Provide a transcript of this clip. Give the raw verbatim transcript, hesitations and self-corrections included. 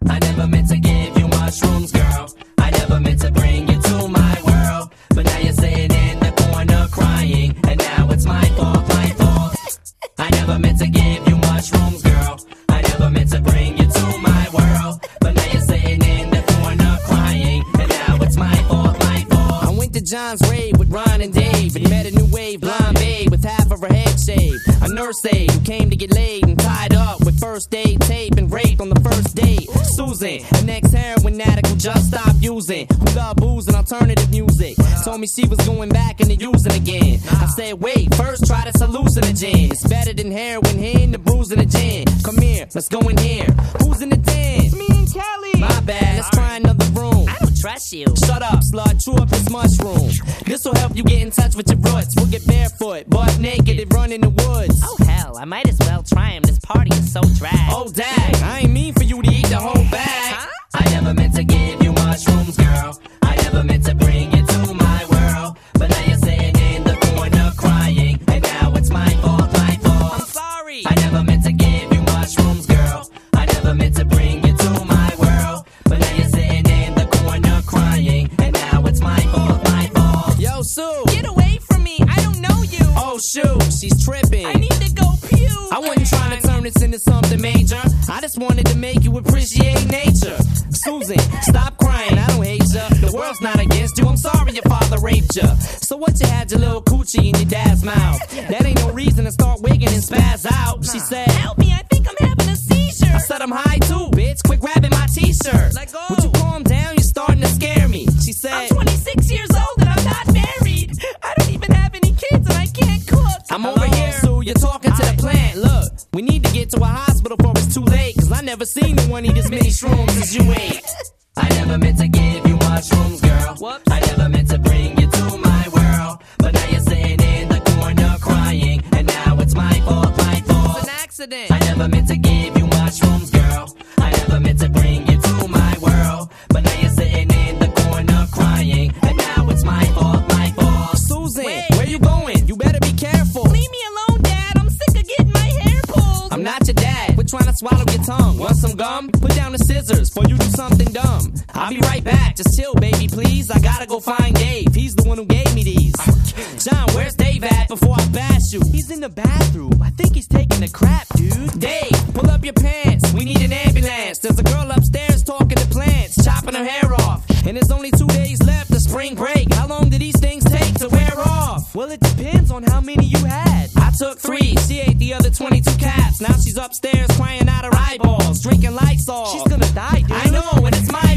I never meant to give you mushrooms, girl. I never meant to bring you to my world. But now you're sitting in the corner crying, and now it's my fault, my fault. I never meant to give you mushrooms, girl. I never meant to bring you to my world. But now you're sitting in the corner crying, and now it's my fault, my fault. I went to John's rave with Ron and Dave and met a new wave blonde babe with half of her head shaved. A nurse aide who came to get laid and tied up with first aid tape and raped on the first date. Susan, an ex-heroin addict who just stopped using, who loved booze and alternative music, told me she was going back into using again. I said, wait, first try this hallucinogen. It's better than heroin, hitting the bruise and the gin. Come here, let's go in here. Who's in the den? It's me and Kelly. My bad, let's try another room. I don't trust you. Shut up, slut, chew up this mushroom. This'll help you get in touch with your roots. We'll get barefoot, butt naked, and run in the woods. Oh hell, I might as well try him. This party is so dry. Oh dag, I ain't mean for you to eat the whole bag. Huh? I never meant to give you mushrooms, girl. I never meant to bring you to my world. But now you're sitting in the corner crying, and now it's my fault, my fault. I'm sorry. I never meant to give you mushrooms, girl. I never meant to bring you to my world. But now you're sitting in the corner crying, and now it's my fault, my fault. Yo, Sue. Get away from me. I don't know you. Oh, shoot, she's tripping. I need to go pew. I wasn't trying to turn this into something major. I just wanted to make you appreciate nature. Susan, stop crying, I don't hate ya. The world's not against you, I'm sorry your father raped ya. So what you had your little coochie in your dad's mouth? That ain't no reason to start wigging and spaz out. She said, Help me, I think I'm having a seizure. I said I'm high too, bitch, quit grabbing my t-shirt. Let go. Would you calm down, you're starting to scare me. She said, I'm twenty-six years old and I'm not married. I don't even have any kids and I can't cook. I'm over here, Sue, you're talking to the plant. Look, we need to get to a hospital before it's too late, cause I never seen no one eat as many shrooms as you ate. I never meant to give you mushrooms, girl. Whoops. I never meant to bring you to my world. But now you're sitting in the corner crying, and now it's my fault, my fault. It's an accident. I never meant to give you mushrooms, girl. I never meant to bring you to my world. But now you're sitting in the corner crying, and now it's my fault, my fault. Susan, Wait. where you going? You better be careful. Leave me alone, Dad. I'm sick of getting my hair pulled. I'm not your dad. Quit trying to swallow your tongue. Want some gum? Put down the scissors before you do something dumb. I'll be right back. Just chill, baby, please. I gotta go find Dave. He's the one who gave me these. John, where's Dave at before I bash you? He's in the bathroom. I think he's taking a crap, dude. Dave, pull up your pants. We need an ambulance. There's a girl upstairs talking to plants, chopping her hair off. And there's only two days left to spring break. How long do these things take to wear off? Well, it depends on how many you had. I took three. She ate the other twenty-two caps. Now she's upstairs crying out her eyeballs, drinking Lysol. She's gonna die, dude. I know, and it's my